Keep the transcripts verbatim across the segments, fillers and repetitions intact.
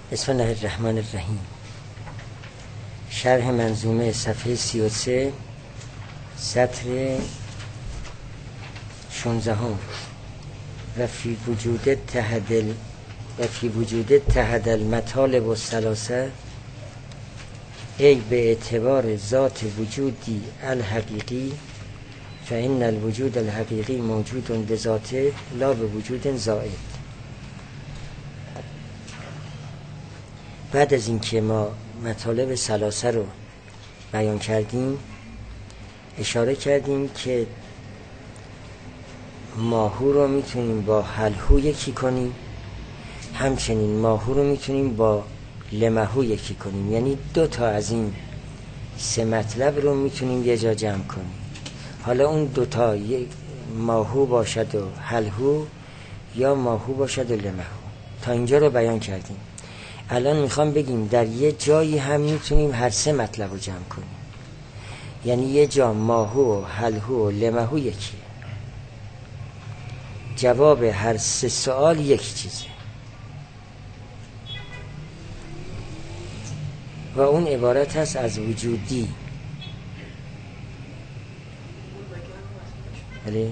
بسم الله الرحمن الرحیم. شرح منظومه صفحه سی و سه سطر شانزده هم. و فی وجود تهدل و فی وجود تهدل مطالب و ثلاثه ای به اعتبار ذات وجودی الحقیقی فإن الوجود الحقیقی موجود به ذاته لا به وجود زائد. بعد از اینکه ما مطالب ثلاثه رو بیان کردیم اشاره کردیم که ماهو رو میتونیم با حلهو یکی کنیم، همچنین ماهو رو میتونیم با لمهو یکی کنیم، یعنی دو تا از این سه مطلب رو میتونیم یه جا جمع کنیم. حالا اون دو تا ماهو باشد و حلهو یا ماهو باشد و لمهو. تا اینجا رو بیان کردیم. الان میخوام بگیم در یه جایی هم میتونیم هر سه مطلب رو جمع کنیم، یعنی یه جا ماهو و حلهو و لمهو یکیه. جواب هر سه سوال یک چیزه و اون عبارت هست از وجودی. بله؟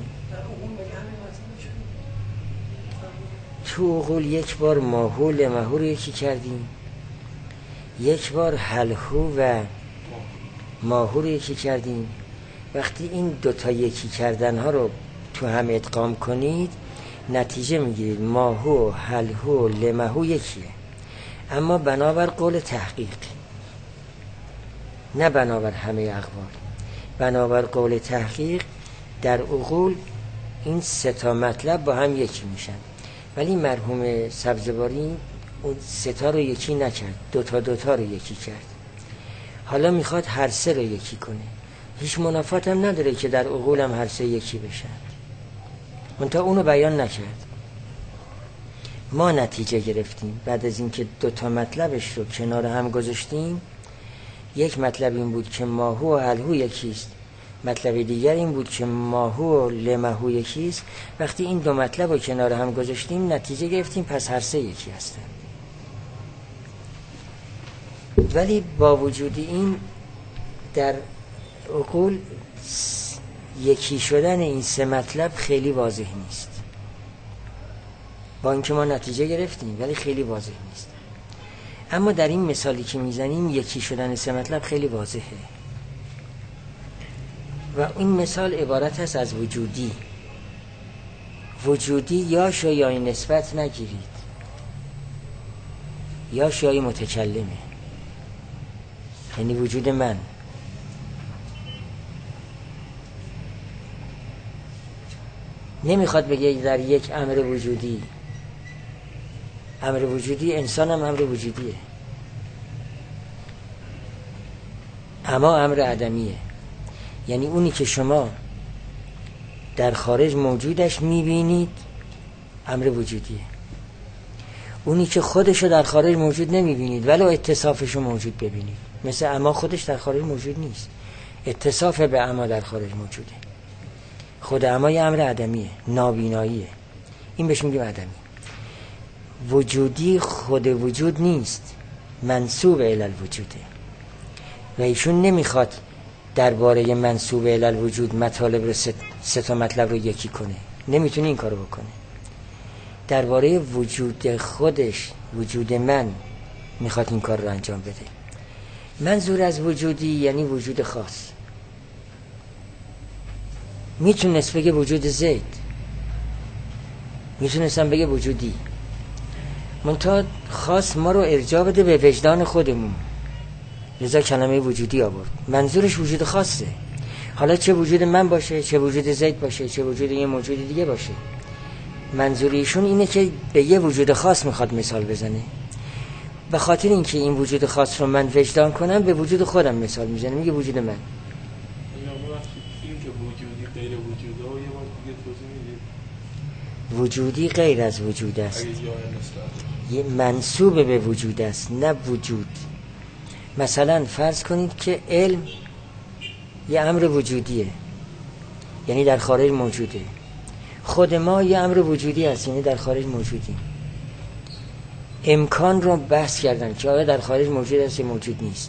تو عقول یک بار ماهو لمهو رو یکی کردیم، یک بار حلهو و ماهو رو یکی کردیم. وقتی این دوتا یکی کردن ها رو تو هم ادغام کنید نتیجه میگیرید ماهو حلهو لمهو یکیه، اما بنابر قول تحقیق، نه بنابر همه اقوال. بنابر قول تحقیق در عقول این سه تا مطلب با هم یکی میشن، ولی مرحوم سبزواری اون سه تا رو یکی نکرد، دوتا دوتا رو یکی کرد. حالا میخواد هر سه رو یکی کنه. هیچ منافات هم نداره که در عقول هم هر سه یکی بشن، منتها اونو بیان نکرد. ما نتیجه گرفتیم بعد از اینکه دوتا مطلبش رو کنار هم گذاشتیم. یک مطلب این بود که ماهو و حلهو یکیست، مطلب دیگر این بود که ماهو و لمهو یکیست. وقتی این دو مطلب رو کنار هم گذاشتیم نتیجه گرفتیم پس هر سه یکی هستن. ولی با وجود این در عقول یکی شدن این سه مطلب خیلی واضح نیست. با اینکه ما نتیجه گرفتیم ولی خیلی واضح نیست. اما در این مثالی که میزنیم یکی شدن سه مطلب خیلی واضحه و این مثال عبارت هست از وجودی. وجودی یا شایعی نسبت نگیرید، یا شایعی متکلمه، یعنی وجود من. نمیخواد بگه در یک امر وجودی، امر وجودی انسان هم امر وجودیه، اما امر عدمیه، یعنی اونی که شما در خارج موجودش میبینید امر وجودیه. اونی که خودشو در خارج موجود نمیبینید ولو اتصافشو موجود ببینید، مثل اما خودش در خارج موجود نیست، اتصاف به اما در خارج موجوده. خود اما یه امر عدمیه، نابیناییه، این بهش میگیم عدمی. وجودی خود وجود نیست، منسوب الی الوجوده و ایشون نمیخواد درباره منسوب الی الوجود مطالب رو سه تا مطلب رو یکی کنه، نمیتونه این کارو بکنه. درباره وجود خودش، وجود من، میخواد این کار رو انجام بده. منظور از وجودی یعنی وجود خاص. میتونست بگه وجود زید، میتونستم بگه وجودی، منتها خاص ما رو ارجاع بده به وجدان خودمون، لذا کلمه وجودی آورد. منظورش وجود خاصه. حالا چه وجود من باشه، چه وجود زید باشه، چه وجود یه موجود دیگه باشه، منظور ایشون اینه که به یه وجود خاص میخواد مثال بزنه. به خاطر اینکه این وجود خاص رو من وجدان کنم به وجود خودم مثال میزنه، میگه وجود من. وجودی غیر از وجود است، یه منسوب به وجود است، نه وجود. مثلا فرض کنید که علم یه امر وجودیه، یعنی در خارج موجوده. خود ما یه امر وجودی است، یعنی در خارج موجودیم. امکان رو بحث کردن که آیا در خارج موجود است یا موجود نیست.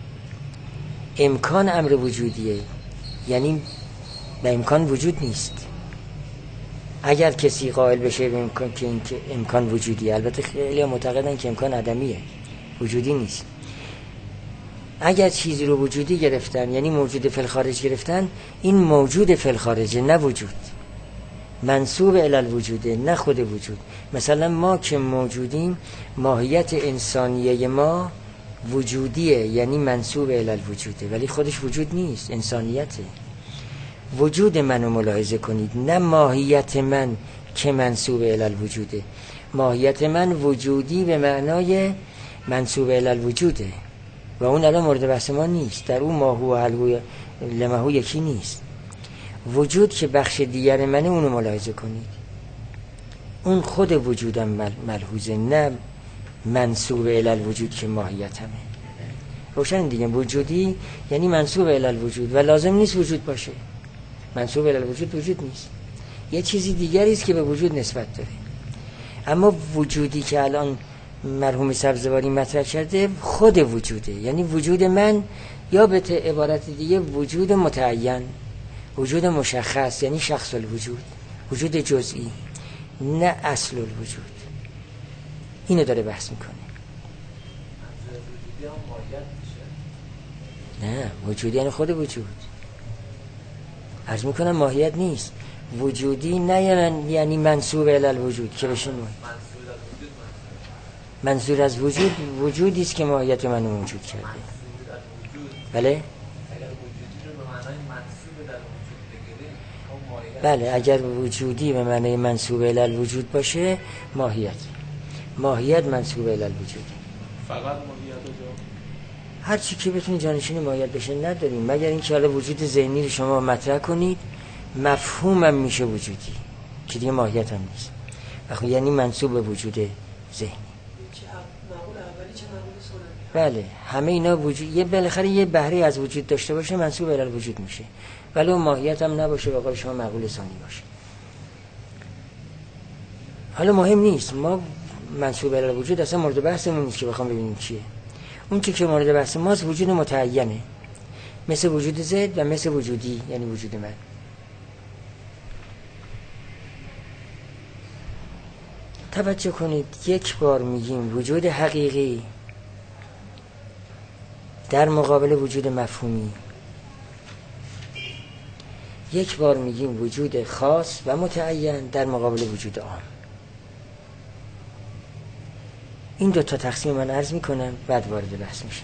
امکان امر وجودیه، یعنی به امکان وجود نیست. اگر کسی قائل بشه به امکان که این که امکان وجودیه، البته خیلی معتقدن که امکان عدمیه، وجودی نیست. اگر چیزی رو وجودی گرفتن یعنی موجود فی الخارج گرفتن، این موجود فی الخارج نه وجود، منسوب الی الوجوده نه خود وجود. مثلا ما که موجودیم، ماهیت انسانیه ما وجودیه، یعنی منسوب الی الوجوده، ولی خودش وجود نیست، انسانیته. وجود منو ملاحظه کنید، نه ماهیت من که منسوب الی الوجوده. ماهیت من وجودی به معنای منسوب الی الوجوده و اون الان مورد بحث ما نیست. در اون ماهو و حلو لمهو یکی نیست. وجود که بخش دیگر منه، اونو ملاحظه کنید. اون خود وجودم ملحوظه، نه منسوب الی الوجود که ماهیتمه. روشن دیگه. وجودی یعنی منسوب الی الوجود و لازم نیست وجود باشه. منسوب الی الوجود وجود نیست، یه چیزی دیگری است که به وجود نسبت داره. اما وجودی که الان مرحوم سبزواری مطرح کرده خود وجوده، یعنی وجود من، یا به عبارت دیگه وجود متعین، وجود مشخص، یعنی شخص الوجود، وجود جزئی، نه اصل الوجود. اینو داره بحث میکنه. نه، وجودی یعنی خود وجود. عرض میکنم ماهیت نیست. وجودی نه یعنی منسوب الی الوجود که بشین منظور از وجود وجودی است که ماهیت منو موجود کرده. بله؟ بله، اگر وجودی به معنای منسوب الی الوجود باشه، ماهیت ماهیت منسوب الی الوجود. فقط ماهیت رو هر چی که بتونه جانشین ماهیت بشه نداریم، مگر اینکه حالا وجود ذهنی رو شما مطرح کنید، مفهومم میشه وجودی که دیگه ماهیت هم نیست. اخو یعنی منسوب به وجود ذهنی. بله، همه اینا وجود، یه بالاخره یه بهره از وجود داشته باشه، منسوب الی الوجود میشه. ولی اون ماهیت هم نباشه، به قول شما معقول ثانی باشه. حالا مهم نیست، ما منسوب الی الوجود اصلا مورد بحثمون نیست که بخوام ببینیم چیه. اون چیزی که مورد بحث ماست وجود متعینه، مثل وجود زید و مثل وجودی، یعنی وجود من. توجه کنید، یک بار میگیم وجود حقیقی در مقابل وجود مفهومی، یک بار میگیم وجود خاص و متعین در مقابل وجود عام. این دو تا تقسیم من عرض میکنم، بعد وارد بحث میشم.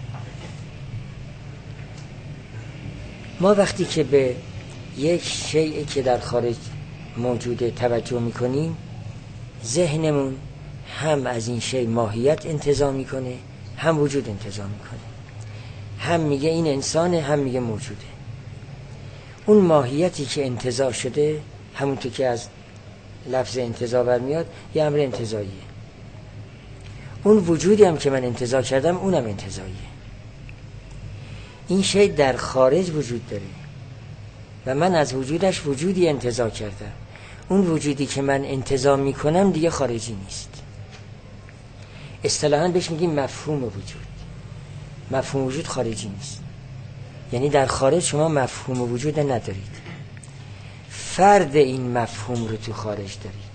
ما وقتی که به یک شیئی که در خارج موجوده توجه میکنیم، ذهنمون هم از این شیء ماهیت انتزاع میکنه، هم وجود انتزاع میکنه. هم میگه این انسانه، هم میگه موجوده. اون ماهیتی که انتزاع شده، همونطور که از لفظ انتزاع برمیاد، یه امر انتزاعیه. اون وجودی هم که من انتزاع کردم، اونم انتزاعیه. این شیء در خارج وجود داره و من از وجودش وجودی انتزاع کردم. اون وجودی که من انتزاع میکنم دیگه خارجی نیست. اصطلاحاً بهش میگیم مفهوم وجود. مفهوم وجود خارجی نیست، یعنی در خارج شما مفهوم وجود ندارید، فرد این مفهوم رو تو خارج دارید.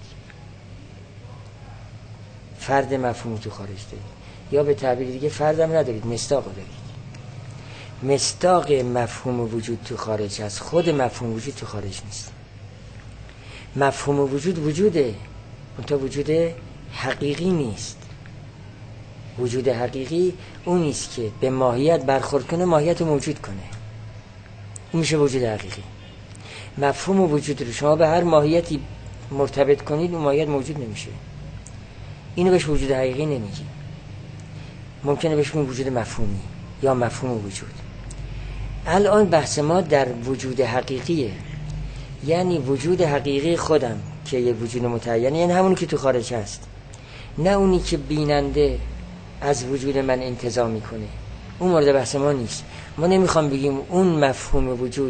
فرد مفهوم تو خارج دارید، یا به تعبیر دیگه فردم ندارید، مصداق دارید. مصداق مفهوم وجود تو خارج هست، خود مفهوم وجود تو خارج نیست. مفهوم وجود وجوده، اون وجود حقیقی نیست. وجود حقیقی اون نیست که به ماهیت برخورد کنه، ماهیت رو موجود کنه. این میشه وجود حقیقی. مفهوم وجود رو شما به هر ماهیتی مرتبط کنید، اون ماهیت موجود نمیشه. اینو بهش وجود حقیقی نمیگیم. ممکنه بهش بگیم وجود مفهومی یا مفهوم وجود. الان بحث ما در وجود حقیقیه، یعنی وجود حقیقی خودم که یه وجود متعینه، یعنی همونی که تو خارج هست، نه اونی که بیننده از وجود من انتزاع میکنه. اون مورد بحث ما نیست. ما نمیخوام بگیم اون مفهوم وجود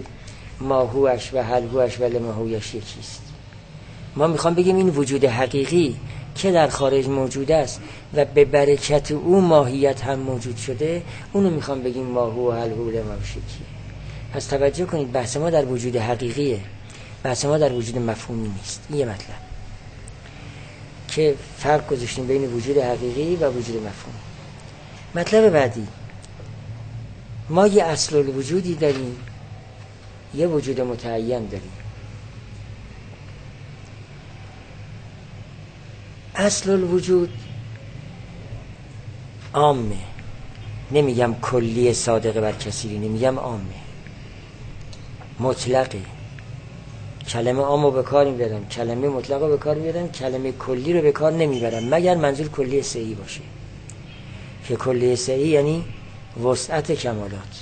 ماهوش و حلهوش و لمهوش یکیست. ما میخوام بگیم این وجود حقیقی که در خارج موجود است و به برکت او ماهیت هم موجود شده، اونو میخوام بگیم ماهو و حلحول ماشکیه. پس توجه کنید بحث ما در وجود حقیقیه، بحث ما در وجود مفهومی نیست. این یه مطلب که فرق گذاشتیم بین وجود حقیقی و وجود مفهومی. مطلب بعدی، ما یه اصل الوجودی داریم، یه وجود متعین داریم. اصل الوجود عامه، نمیگم کلی صادقه بر کثیری، نمیگم عامه، مطلقه. کلمه عام رو به کار میبرن، کلمه مطلق رو به کار میبرن، کلمه کلی رو به کار نمیبرن مگر منظور کلی صحیح باشه، که کلی صحیح یعنی وسعت کمالات.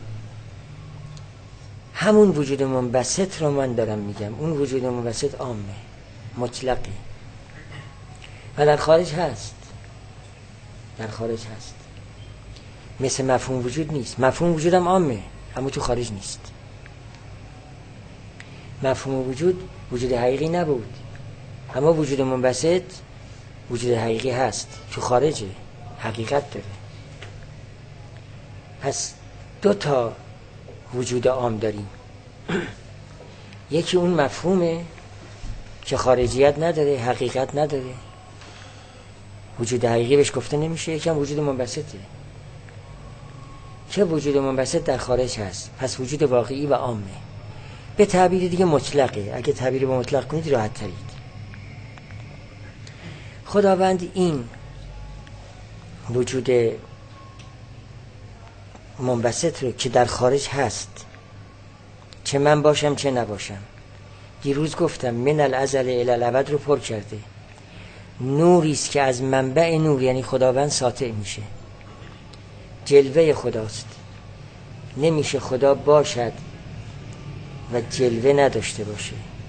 همون وجود منبسط رو من دارم میگم، اون وجود منبسط عامه، مطلقه و در خارج هست، در خارج هست. مثل مفهوم وجود نیست. مفهوم وجود هم عامه اما تو خارج نیست. مفهوم وجود وجود حقیقی نبود، اما وجود منبسط وجود حقیقی هست، تو خارجه، حقیقت داره. پس دو تا وجود عام داریم. یکی اون مفهومه که خارجیت نداره، حقیقت نداره، وجود حقیقی بهش گفته نمیشه. یکی هم وجود منبسطه که وجود منبسط در خارج هست، پس وجود واقعی و عامه. به تعبیر دیگه مطلقه. اگه تعبیر با مطلق کنید راحت ترید. خداوند این وجود منبسط رو که در خارج هست، چه من باشم چه نباشم، دیروز گفتم من الازل الی الابد رو پر کرده. نوریست که از منبع نور یعنی خداوند ساطع میشه، جلوه خداست. نمیشه خدا باشد و جلوه نداشته باشه،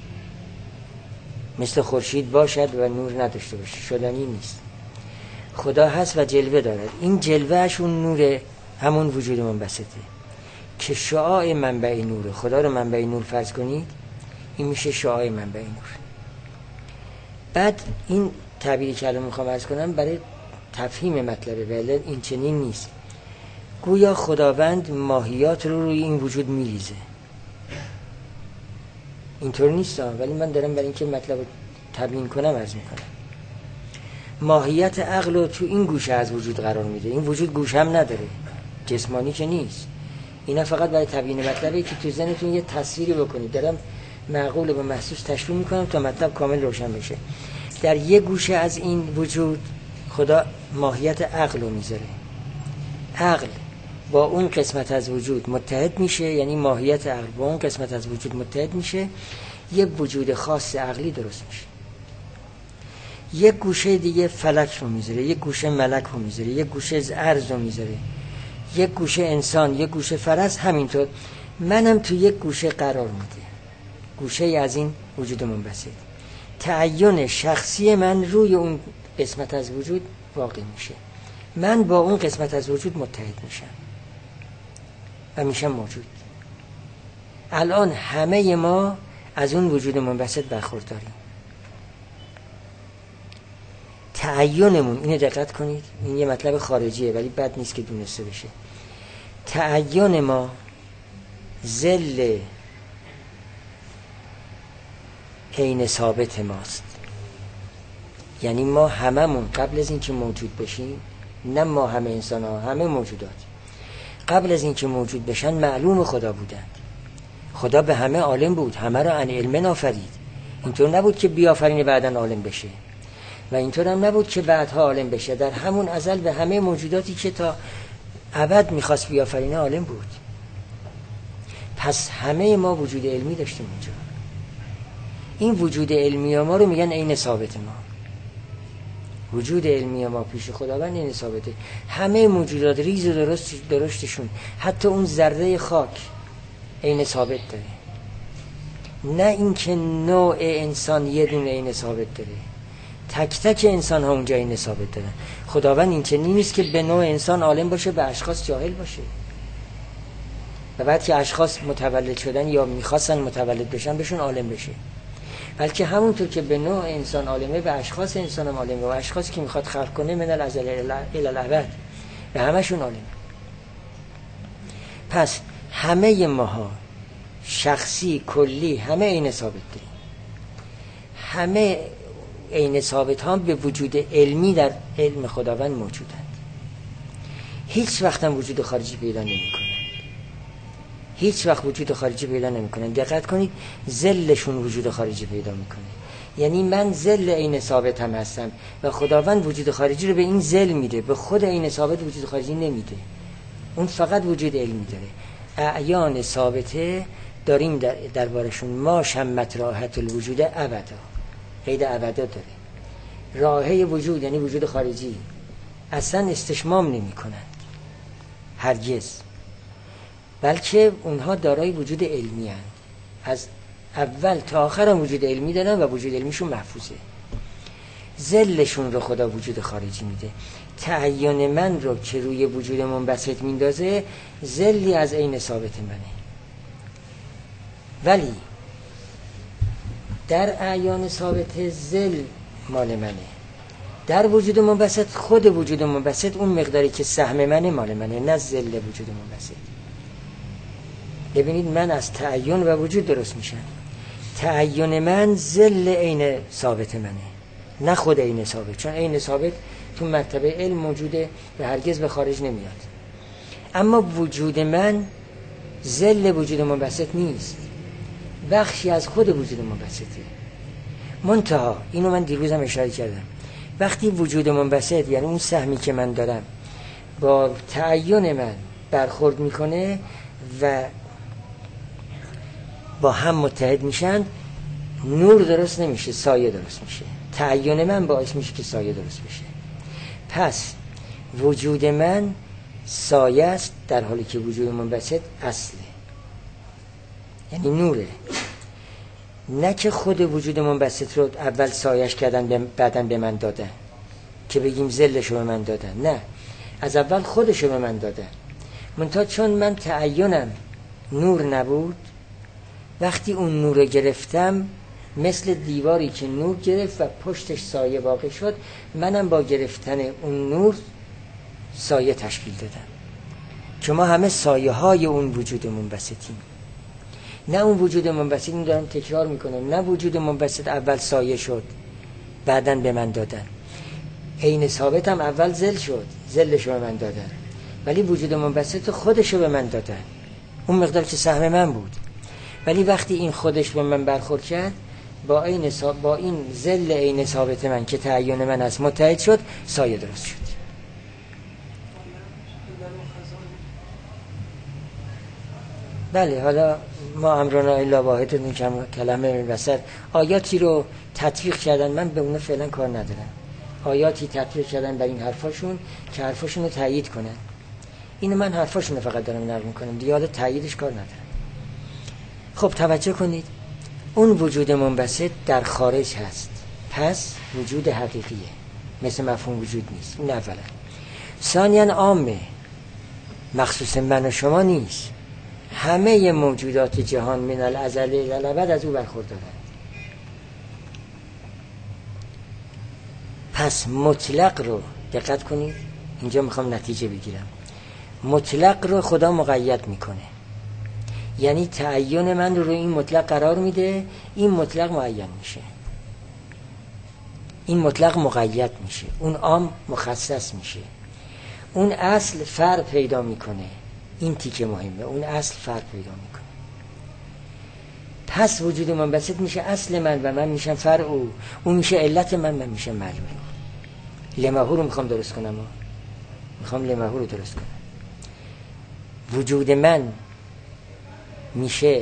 مثل خورشید باشد و نور نداشته باشه، شدنی نیست. خدا هست و جلوه دارد. این جلوهش اون نور، همون وجود منبسطه که شعاع منبع نوره. خدا رو منبع نور فرض کنید، این میشه شعاع منبع نور. بعد این تعبیری که الان میخوام عرض کنم برای تفهیم مطلبه، ولی این چنین نیست. گویا خداوند ماهیات رو روی این وجود میریزه. اینطور نیست، ولی من دارم برای اینکه مطلب رو تبیین کنم عرض میکنم. ماهیت عقل رو تو این گوشه از وجود قرار میده. این وجود گوشه هم نداره، جسمانی که نیست. اینا فقط برای تبیین مطلبه که تو ذهنتون یه تصویری بکنید. دارم معقول به محسوس تشبیه میکنم تا مطلب کامل روشن بشه. در یه گوشه از این وجود خدا ماهیت عقل رو میذاره. عقل با اون قسمت از وجود متحد میشه، یعنی ماهیت عقل با اون قسمت از وجود متحد میشه، یک وجود خاص عقلی درست میشه. یک گوشه دیگه فلک رو میذاره، یک گوشه ملک رو میذاره، یک گوشه ارض رو میذاره، یک گوشه انسان، یک گوشه فرس. همینطور منم تو یک گوشه قرار میده، گوشه از این وجود منبسط. تعین شخصی من روی اون قسمت از وجود واقع میشه. من با اون قسمت از وجود متحد میشم و میشم موجود. الان همه ما از اون وجود منبسط برخورداریم. تعینمون، اینو دقت کنید، این یه مطلب خارجیه ولی بد نیست که دونسته بشه. تعین ما ظل عین ثابت ماست. یعنی ما هممون قبل از اینکه موجود بشیم، نه ما همه انسان ها، همه موجودات قبل از اینکه موجود بشن معلوم خدا بودن. خدا به همه عالم بود، همه را عن علم آفرید. اینطور نبود که بیافرینه بعدن عالم بشه و اینطور هم نبود که بعدها عالم بشه. در همون ازل به همه موجوداتی که تا ابد میخواست بیافرینه عالم بود. پس همه ما وجود علمی داشتیم اونجا. این وجود علمی ما رو میگن عین ثابت ما. وجود علمی ما پیش خداوند عین ثابته. همه موجودات ریز و درشت درشتشون، حتی اون ذره خاک عین ثابت داره. نه اینکه نوع انسان یه دونه عین ثابت داره، تک تک انسان ها اونجا عین ثابت دارن. خداوند این چنین نیست که به نوع انسان عالم باشه به اشخاص جاهل باشه و بعد که اشخاص متولد شدن یا میخواستن متولد بشن بهشون عالم بشه. بلکه همونطور که به نوع انسان عالمه، به اشخاص انسان هم عالمه و اشخاصی که میخواد خلق کنه من الازل الی الابد به همشون عالمه. پس همه ماها شخصی کلی همه عین ثابت داریم. همه عین ثابت ها به وجود علمی در علم خداوند موجودند. هیچ وقت هم وجود خارجی پیدا نمی کنند. هیچ وقت وجود خارجی پیدا نمی کنند. دقت کنید، ذلشون وجود خارجی پیدا میکنه. یعنی من ذل عین ثابت هم هستم و خداوند وجود خارجی رو به این ذل میده، به خود عین ثابت وجود خارجی نمیده. اون فقط وجود علمی داره. اعیان ثابته داریم در دربارشون ما شمت راحت الوجود ابدا، قید ابدا داره. راحه وجود یعنی وجود خارجی اصلا استشمام نمی کنند هرگز، بلکه اونها دارای وجود علمی هستند. از اول تا آخر هم وجود علمی دارن و وجود علمیشون محفوظه. ذلشون رو خدا وجود خارجی میده. تعین من رو که روی وجود منبسط میندازه ذلی از عین ثابت منه. ولی در اعیان ثابت ذل مال منه. در وجود منبسط خود وجود منبسط اون مقداری که سهم منه مال منه، نه ذل وجود منبسط. ببینید من از تعین و وجود درست میشم. تعین من ذل عین ثابت منه، نه خود عین ثابت، چون عین ثابت تو مرتبه علم موجوده و هرگز به خارج نمیاد. اما وجود من ذل وجود منبسط نیست، بخشی از خود وجود منبسطه. منتها اینو من دیروزم اشاره کردم، وقتی وجود منبسط یعنی اون سهمی که من دارم با تعین من برخورد میکنه و با هم متحد میشن، نور درست نمیشه، سایه درست میشه. تعین من باعث میشه که سایه درست بشه. پس وجود من سایه است در حالی که وجود منبسط اصله، یعنی نوره. نه که خود وجود منبسط رو اول سایش کردن بعداً به من دادن که بگیم ذلش رو به من دادن، نه، از اول خودش رو به من دادن. منتها چون من تعینم نور نبود، وقتی اون نور رو گرفتم مثل دیواری که نور گرفت و پشتش سایه واقع شد، منم با گرفتن اون نور سایه تشکیل دادم. که ما همه سایه های اون وجود منبسطیم، نه اون وجود منبسط. این دارم تکرار میکنم، نه وجود منبسط اول سایه شد بعداً به من دادن. عین ثابت هم اول ذل شد، ذلش رو به من دادن، ولی وجود منبسط خودش رو به من دادن، اون مقدار که سهم من بود. ولی وقتی این خودش به من برخورد کرد، با این با این ذل عین ثابت من که تعین من است متحد شد، سایه درست شد. بله، حالا ما امرنا الا واحد این کلمه وسط آیاتی رو تطبیق کردن، من به اون فعلا کار ندارم. آیاتی تطبیق کردن بر این حرفاشون که حرفاشون رو تایید کنن. اینو من حرفاشون رو فقط دارم نقل میکنم، دیگه حالا تاییدش کار ندارم. خب توجه کنید، اون وجود منبسط در خارج هست، پس وجود حقیقیه، مثل مفهوم وجود نیست. این اولا. ثانیاً عامه، مخصوص من و شما نیست. همه موجودات جهان من الازل الی الابد از او برخوردارند. پس مطلق رو دقت کنید، اینجا میخوام نتیجه بگیرم. مطلق رو خدا مقید میکنه، یعنی تعین من رو روی این مطلق قرار میده، این مطلق معین میشه، این مطلق مقید میشه، اون عام مخصص میشه، اون اصل فرع پیدا میکنه. این تیکه مهمه، اون اصل فرق پیدا میکنه. پس وجود منبسط میشه اصل من و من میشم فرع او، اون میشه علت من، من میشم معلول. لمحو رو میخوام درست کنم، میخوام لمحو رو درست کنم. وجود من میشه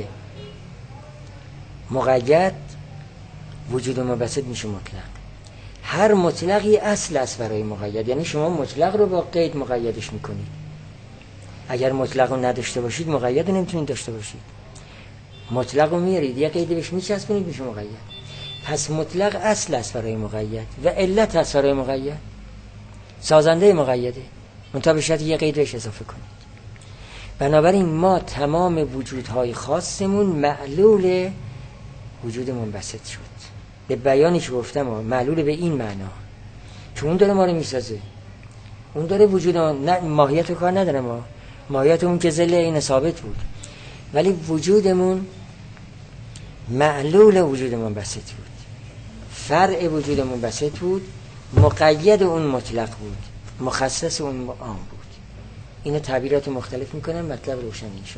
مقید، وجود منبسط میشه مطلق. هر مطلقی اصل است برای مقید، یعنی شما مطلق رو با قید مقیدش میکنید. اگر مطلق رو نداشته باشید مقید رو نمیتونید داشته باشید. مطلق رو میارید یه قید بهش میچسبونید میشه مقید. پس مطلق اصل است برای مقید و علت است برای مقید، سازنده مقیده، منتها به شرط یه قید بهش اضافه کنید. بنابراین ما تمام وجودهای خاصمون معلول وجود منبسط شد. به بیانی که گفتم معلول به این معنا، چون اون داره ما رو میسازه، اون داره وجود نه ماهیت رو کار نداره، ما ماهیتمون که ظل این ثابت بود، ولی وجودمون معلول وجود منبسط بود، فرع وجود منبسط بود، مقید اون مطلق بود، مخصص اون عام بود. اینو تعبیرات مختلف میکنم، مطلب روشن میشه.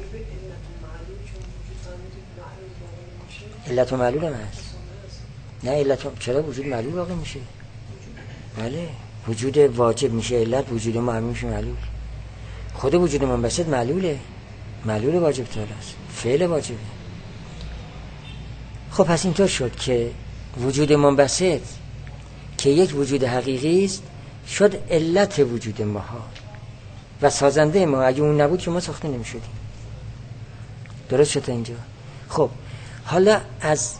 علت و معلول هم هست. نه علت و... چرا وجود معلول واقع میشه؟ بله وجود واجب میشه علت، وجود معلول میشه معلول. خود وجود منبسط معلوله، معلول واجب تعالی است، فعل واجبه. خب پس اینطور شد که وجود منبسط که یک وجود حقیقی است شد علت وجود ماها و سازنده ما. اگه اون نبود که ما ساخته نمیشدیم. درست شد اینجا؟ خب حالا از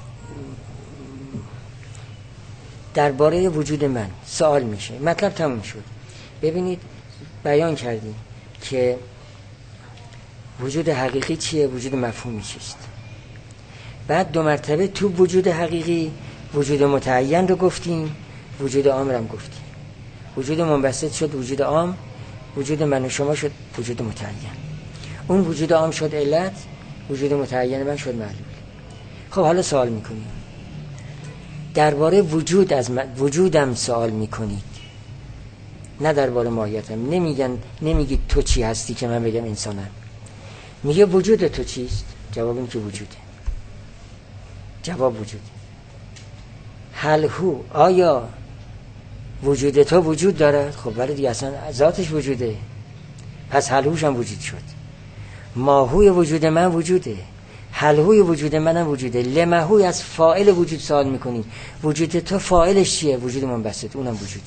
درباره وجود من سوال میشه، مطلب تموم شد. ببینید بیان کردیم که وجود حقیقی چیه، وجود مفهومی چیست. بعد دو مرتبه تو وجود حقیقی وجود متعین رو گفتیم، وجود عام رو هم گفتیم. وجود منبسط شد وجود عام، وجود من و شما شد وجود متعین. اون وجود عام شد علت، وجود متعین من شد معلول. خب حالا سوال میکنیم درباره وجود از من، وجودم سوال میکنید، نه درباره ماهیتم. نمیگن نمیگید تو چی هستی که من بگم انسانم، میگه وجود تو چیست؟ جواب این که وجوده. جواب وجوده. هل هو، آیا وجود تو وجود دارد؟ خب ولی دیگه اصلا ذاتش وجوده، پس هل هوش هم وجود شد. ماهوی وجود من وجوده، هل هوی وجود منم وجوده. لمهوی از فاعل وجود سوال میکنی، وجود تو فاعلش چیه؟ وجود منبسط، اونم وجوده.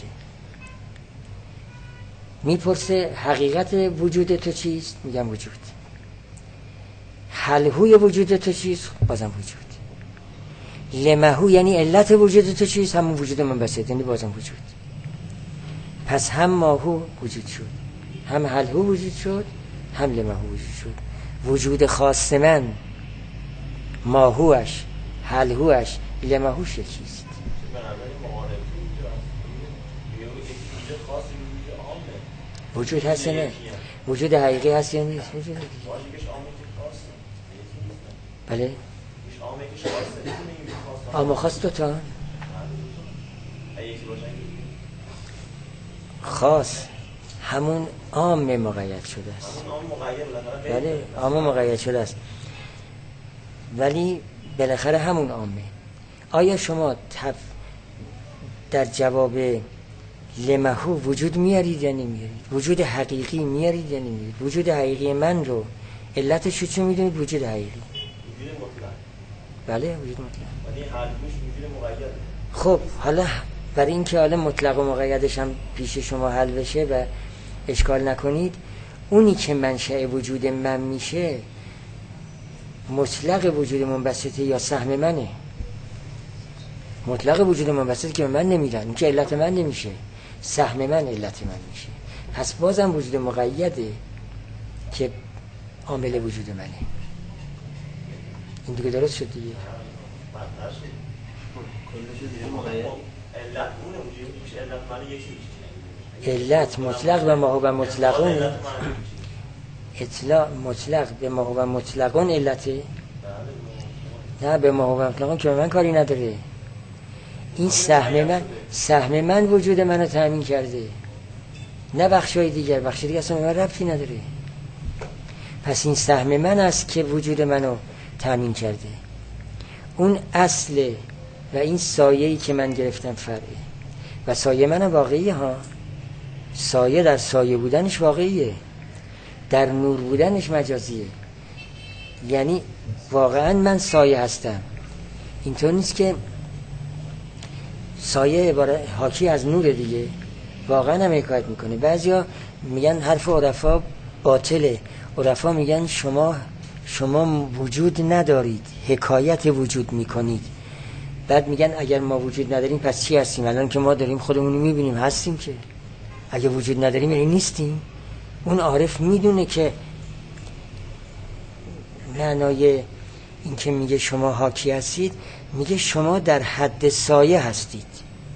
میپرسه حقیقت وجود تو چیست؟ میگم وجود. هل هوی وجود تو چیست؟ بازم وجود. لمهو یعنی علت وجود تو چیست؟ همون وجود منبسط، یعنی بازم وجود. پس هم ماهو وجود شد، هم هل هو وجود شد، هم لمهو وجود شد. وجود خاص من ماهوش، هل هوش، لمهوش چیست؟ وجود هست نه؟ وجود حقیقی هست یا نیست؟ وجود بله؟ عام و خاص دو تا؟ خاص همون عام مقید شده است. بله عام مقید شده است، ولی بالاخره همون عامه. آیا شما تف... در جواب لمهو وجود میارید یا نمیارید؟ وجود حقیقی میارید یا نمیارید؟ وجود حقیقی من رو علتش رو چه میدونید؟ وجود حقیقی، وجود مطلق. بله وجود مطلق. ولی هر دوش وجود مقید. خب حالا برای اینکه حالا مطلق و مقیدش هم پیش شما حل بشه و اشکال نکنید، اونی که منشأ وجود من میشه مطلق وجود منبسطه یا سهم منه؟ مطلق وجود منبسط که من نمیدن، این که علت من نمیشه، سهم من علت من میشه. پس بازم وجود مقیده که عامل وجود منه. این دیگه درست شد دیگه. علت مطلق به ما هو مطلقون، اطلاق مطلق به ما هو مطلقون علته، نه به ما هو مطلقون که به من کاری نداره. این سهم من، سهم من وجود منو تامین کرده، نه بخشای دیگر. بخش دیگر اصلا من ربطی نداره. پس این سهم من است که وجود منو تامین کرده. اون اصل و این سایه‌ای که من گرفتم فرعه، و سایه منم واقعیه ها. سایه در سایه بودنش واقعیه، در نور بودنش مجازیه. یعنی واقعا من سایه هستم. اینطور نیست که سایه عبارت حاکی از نور دیگه، واقعا هم حکایت میکنه. بعضیا میگن حرف عرفا باطله. عرفا میگن شما شما وجود ندارید، حکایت وجود میکنید. بعد میگن اگر ما وجود نداریم پس چی هستیم؟ الان که ما داریم خودمونو میبینیم هستیم، که اگه وجود نداریم یعنی نیستیم. اون عارف میدونه که معنای این که میگه شما حاکی هستید، میگه شما در حد سایه هستید،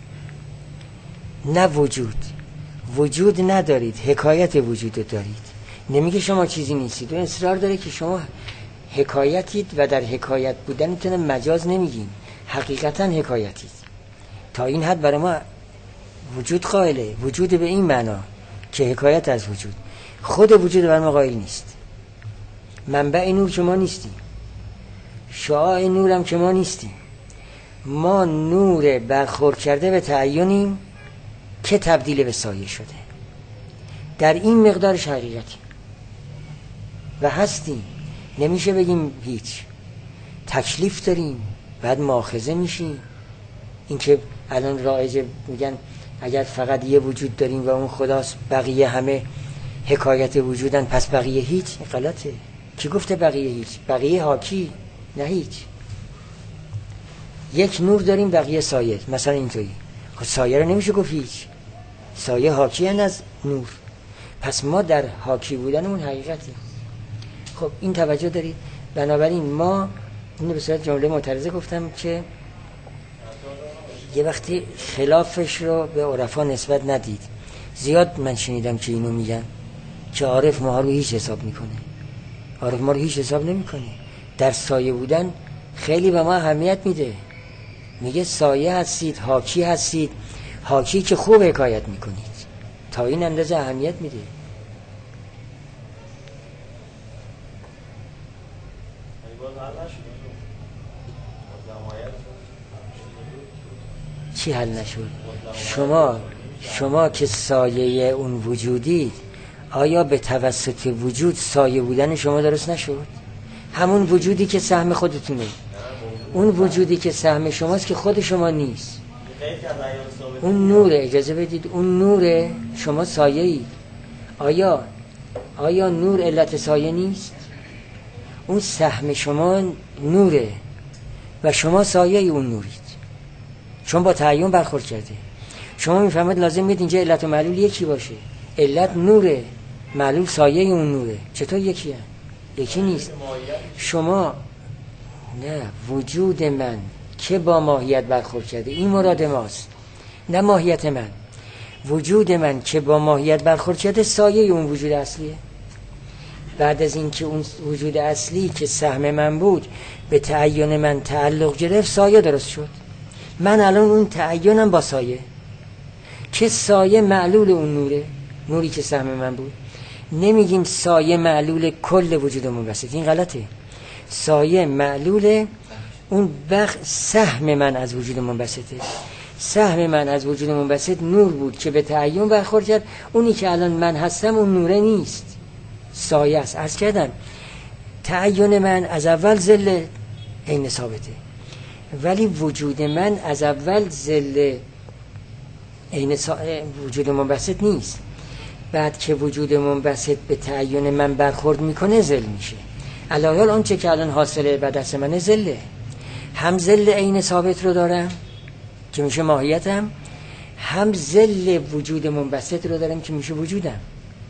نه وجود. وجود ندارید، حکایت وجود دارید. نمیگه شما چیزی نیستید. و اصرار داره که شما حکایتید و در حکایت بودنتون مجاز نمیگین، حقیقتا حکایتید. تا این حد برای ما وجود قائله. وجود به این معنا که حکایت از وجود. خود وجود برای ما قائل نیست. منبع نور که ما نیستیم، شعاع نور هم که ما نیستیم. ما نور برخورد کرده به تعینیم که تبدیل به سایه شده. در این مقدارش حقیقتی و هستیم. نمیشه بگیم هیچ. تکلیف داریم، بعد مؤاخذه میشیم. این که الان رایجه میگن اگر فقط یه وجود داریم و اون خداست، بقیه همه حکایت وجودن، پس بقیه هیچ. غلطه. کی گفته بقیه هیچ؟ بقیه حاکی، نه هیچ. یک نور داریم، بقیه سایه. مثلا اینطوری. خب سایه رو نمیشه گفت هیچ. سایه حاکی هن از نور. پس ما در حاکی بودنمون حقیقتی. خب این توجه دارید. بنابراین ما اینو به صورت جمله معترضه گفتم که یه وقتی خلافش رو به عرفا نسبت ندید. زیاد من شنیدم که اینو میگن که عارف ما رو هیچ حساب میکنه. عارف ما رو هیچ حساب نمیکنه. در سایه بودن خیلی به ما اهمیت میده. میگه سایه هستید، حاکی هستید. حاکی که خوب حکایت میکنید، تا این اندازه اهمیت میده. چی حل نشد؟ شما شما که سایه اون وجودید، آیا به توسط وجود سایه بودن شما درست نشد؟ همون وجودی که سهم خودتونه، اون وجودی که سهم شماست که خود شما نیست. اون نوره. اجازه بدید. اون نوره. شما سایه اید. آیا آیا نور علت سایه نیست؟ اون سهم شما نوره و شما سایه اون نورید، چون با تعین برخورد کرده. شما میفهمید لازم میاد اینجا علت و معلول یکی باشه. علت نوره، معلول سایه اون نوره. چطور یکی هست؟ یکی نیست. شما نه، وجود من که با ماهیت برخورد کرده، این مراد ماست، نه ماهیت من. وجود من که با ماهیت برخورد کرده سایه اون وجود اصلیه. بعد از اینکه اون وجود اصلی که سهم من بود به تعین من تعلق گرفت، سایه درست شد. من الان اون تعینم با سایه، که سایه معلول اون نوره، نوری که سهم من بود. نمیگیم سایه معلول کل وجود منبسط، این غلطه. سایه معلول اون بخش سهم من از وجود منبسطه. سهم من از وجود منبسط نور بود که به تعین برخورد کرد. اونی که الان من هستم اون نوره نیست، سایه است. عرض کردم تعین من از اول ظل عین ثابته، ولی وجود من از اول ظل عین وجود منبسط نیست. بعد که وجود منبسط به تعین من برخورد میکنه ظل میشه. علاوه آنچه که الان حاصله به دست منه ظله. هم ظل عین ثابت رو دارم که میشه ماهیتم، هم ظل وجود منبسط رو دارم که میشه وجودم.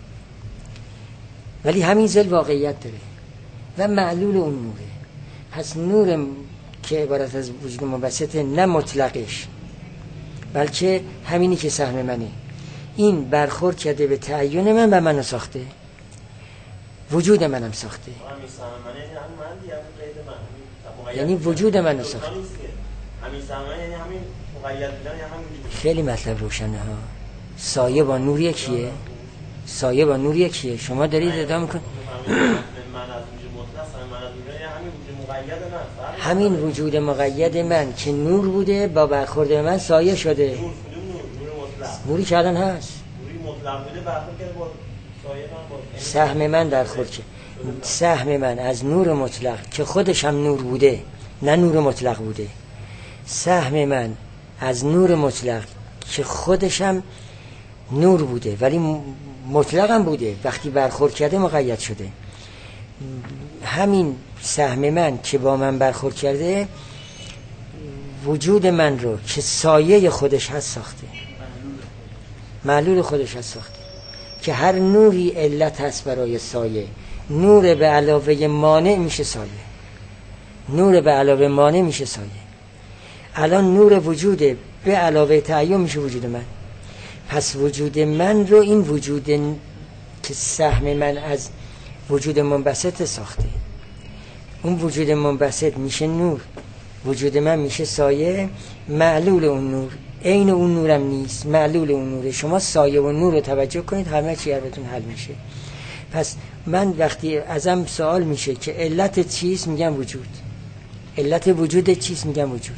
ولی همین ظل واقعیت داره و معلول اون نوره. پس نور که عبارت از وجود منبسط، نه مطلقش، بلکه همینی که سهم منه، این برخورد کرده به تعین من و منو ساخته، وجود منم ساخته. یعنی وجود منو ساخته. خیلی مطلب روشنه ها. سایه با نور یکیه. سایه با نور یکیه. شما دارید ادعا میکنید همین وجود مقید من که نور بوده با برخورد من سایه شده. نوری که الان هست، سهم من در خود که سهم من از نور مطلق که خودش هم نور بوده، نه نور مطلق بوده. سهم من از نور مطلق که خودش هم نور بوده ولی مطلق هم بوده، وقتی برخورد کرده مقید شده. همین سهم من که با من برخورد کرده وجود من رو که سایه خودش هست ساخته، معلول خودش هست ساخته. که هر نوری علت هست برای سایه. نور به علاوه مانع میشه سایه. نور به علاوه مانع میشه سایه. الان نور وجوده به علاوه تعین میشه وجود من. پس وجود من رو این وجود که سهم من از وجود منبسط ساخته، اون وجود منبسط میشه نور، وجود من میشه سایه. معلول اون نور عین اون نورم نیست، معلول اون نوره. شما سایه و نور رو توجه کنید همه چی براتون حل میشه. پس من وقتی ازم سوال میشه که علت چیست، میگم وجود. علت وجود چیست، میگم وجود.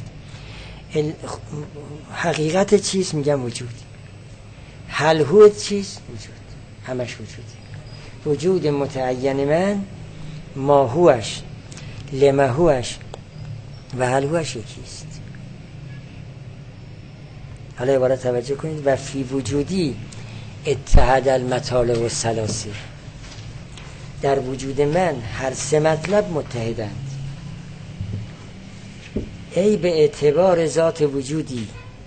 حقیقت چیست، میگم وجود. حلهو چیست، وجود. همش وجود. وجود متعین من ماهوش لمهوش و حلهوش یکیست. حالا عبارت توجه کنید. و فی وجودی اتحد المطالب و الثلاثه. در وجود من هر سه مطلب متحدند. ای به اعتبار ذات وجودی،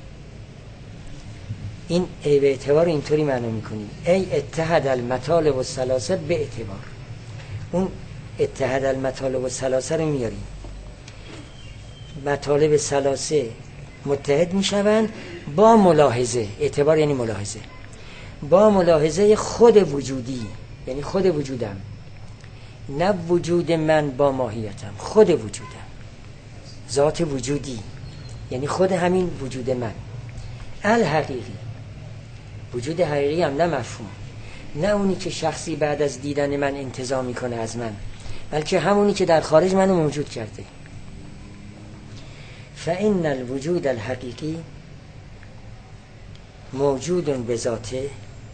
این ای به اعتبار اینطوری معنی میکنیم، ای اتحد المطالب و الثلاثه به اعتبار. اون اتحد المطالب و الثلاثه رو میاریم، مطالب ثلاثه متحد میشوند با ملاحظه. اعتبار یعنی ملاحظه. با ملاحظه خود وجودی، یعنی خود وجودم، نه وجود من با ماهیتم، خود وجودم، ذات وجودی، یعنی خود همین وجود من. الحقیقی، وجود حقیقی هم، نه مفهوم، نه اونی که شخصی بعد از دیدن من انتزاع میکنه از من، بلکه همونی که در خارج منو موجود کرده. فإن الوجود الحقیقی موجود به ذاته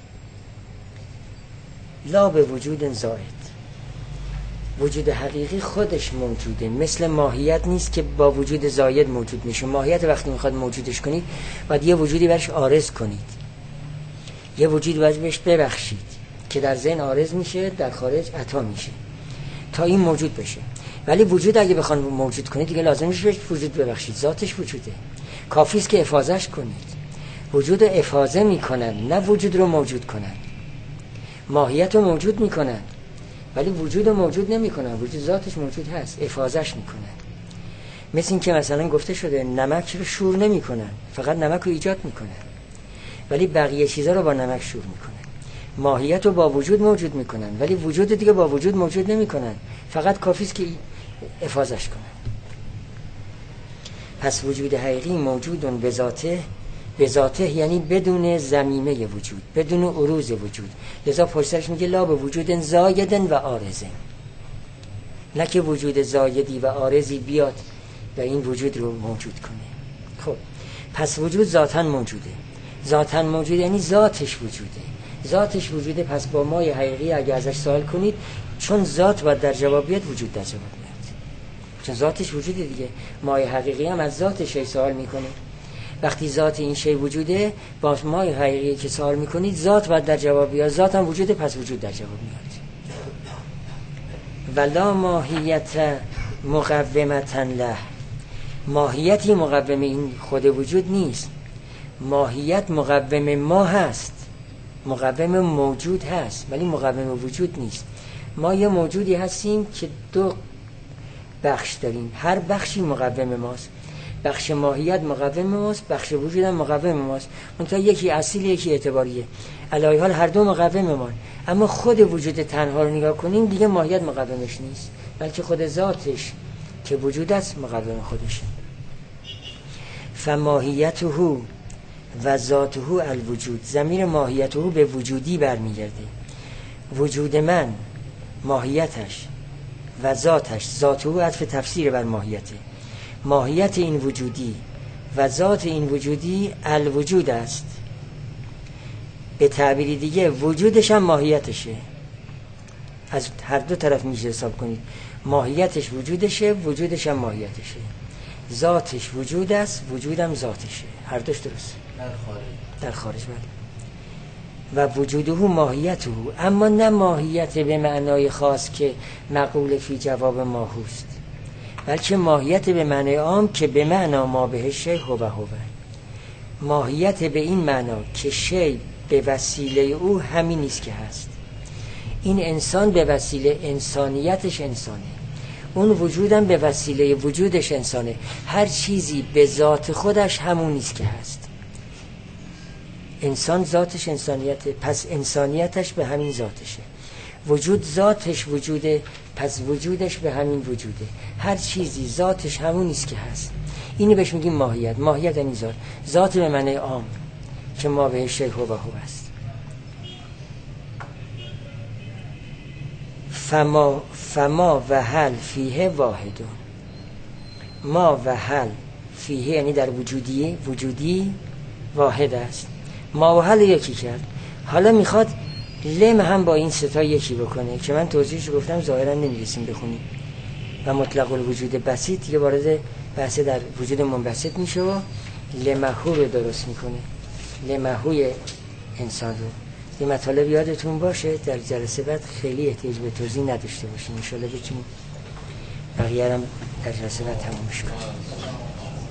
لا به وجود زائد. وجود حقیقی خودش موجوده، مثل ماهیت نیست که با وجود زاید موجود میشه. ماهیت وقتی میخواد موجودش کنید باید یه وجودی برش عارض کنید، یه وجودی باید بهش ببخشید که در ذهن عارض میشه، در خارج عطا میشه تا این موجود بشه. ولی وجود اگه بخوان موجود کنید دیگه لازم نیست بهش وجود ببخشید، ذاتش وجوده. کافی است که افاضهش کنید. وجود رو افاضه میکنن، نه وجود رو موجود کنن. ماهیت رو موجود میکنن ولی وجود رو موجود نمیکنن. وجود ذاتش موجود هست، افاضهش میکنن. مثل این که مثلا گفته شده نمک رو شور نمیکنن، فقط نمک رو ایجاد میکنن، ولی بقیه چیزا رو با نمک شور میکنن. ماهیت رو با وجود موجود میکنن ولی وجود دیگه با وجود موجود نمیکنن، فقط کافی است که افاضهش کنن. پس وجود حقیقی موجودون به ذاته، به ذاته یعنی بدون ضمیمه وجود، بدون عروض وجود. لذا پشتش میگه لا به وجود زایدن و عارضه، نه که وجود زایدی و عارضی بیاد و این وجود رو موجود کنه. خب پس وجود ذاتاً موجوده. ذاتاً موجوده یعنی ذاتش وجوده، ذاتش وجوده. پس با مای حقیقی اگه ازش سوال کنید، چون ذات باید در جواب بیاد، وجود در جواب میاد، چون ذاتش وجوده دیگه. مای حقیقی هم از ذاتش سوال میکنه. وقتی ذات این شی وجوده، با مای حقیقی که سوال میکنید ذات باید در جواب بیاد، ذات هم وجوده، پس وجود در جواب میاد. ولا ماهیت مقومتا له، ماهیتی مقوم این خود وجود نیست. ماهیت مقوم ما هست، مقوم موجود هست، ولی مقوم وجود نیست. ما یه موجودی هستیم که دو بخش داریم، هر بخشی مقوم ماست. بخش ماهیت مقوم ماست، بخش وجود هم مقوم ماست، منتها یکی اصیل یکی اعتباریه. علی حال هر دو مقوم ما، اما خود وجود تنها رو نگاه کنیم دیگه ماهیت مقومش نیست، بلکه خود ذاتش که وجود است مقوم خودشه. فماهیته و ذاته الوجود، ضمیر ماهیته به وجودی برمیگرده. وجود من ماهیتش و ذاتش، ذاته عطف تفسیر بر ماهیته، ماهیت این وجودی و ذات این وجودی الوجود است. به تعبیری دیگه وجودش هم ماهیتشه. از هر دو طرف میشه حساب کنید، ماهیتش وجودشه، وجودش هم ماهیتشه. ذاتش وجود است، وجودم ذاتشه. هر دوش درست در خارج، در خارج بله. و وجوده ماهیته، اما نه ماهیت به معنای خاص که مقول فی جواب ماهوست، بلکه ماهیت به معنای عام که به معنا ما به شی هو و هو. ماهیت به این معنا که شی به وسیله او همین نیست که هست. این انسان به وسیله انسانیتش انسانه، اون وجودم به وسیله وجودش انسانه. هر چیزی به ذات خودش همون نیست که هست. انسان ذاتش انسانیته، پس انسانیتش به همین ذاتشه. وجود ذاتش وجوده، پس وجودش به همین وجوده. هر چیزی ذاتش همون نیست که هست. اینی بهش میگیم ماهیت. ماهیت یعنی ذات. ذات به معنی عام که ما به شیء و هو است. فما فما و حل فیه واحدون. ما و حل فیه یعنی در وجودی، وجودی واحد است. ما و حل یکی کرد. حالا میخواد لم هم با این ستا یکی بکنه که من توضیحش گفتم ظاهرا نمیرسیم بخونیم. و مطلق الوجود بسیط دیگه وارد بحث در وجود منبسط میشه و لمحو رو درست میکنه. لمحوی انسان رو. این مطالب یادتون باشه، در جلسه بعد خیلی احتیاج به توضیح نداشته باشیم. ان شاءالله بتونیم بقیه هم در جلسه بعد تمومش کنیم.